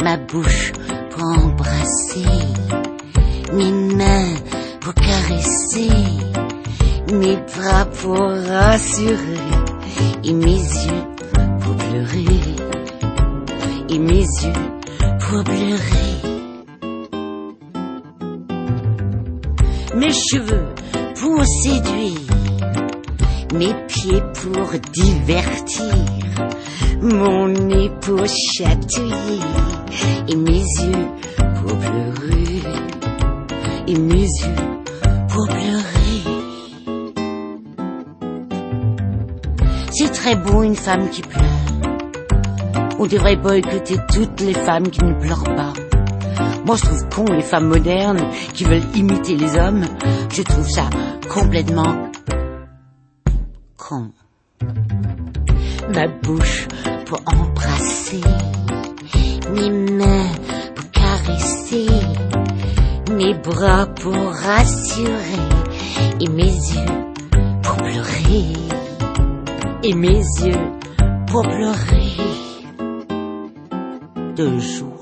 ma bouche pour embrasser, mes mains pour caresser, mes bras pour rassurer, et mes yeux pour pleurer, et mes yeux pour pleurer. Mes cheveux pour séduire, mes pieds pour divertir, mon nez pour chatouiller, et mes yeux pour pleurer, et mes yeux pour pleurer. C'est très beau une femme qui pleure. On devrait boycotter toutes les femmes qui ne pleurent pas. Moi je trouve con les femmes modernes qui veulent imiter les hommes. Je trouve ça complètement con. Ma bouche pour embrasser, mes mains pour caresser, mes bras pour rassurer, et mes yeux pour pleurer, et mes yeux pour pleurer. 2 jours.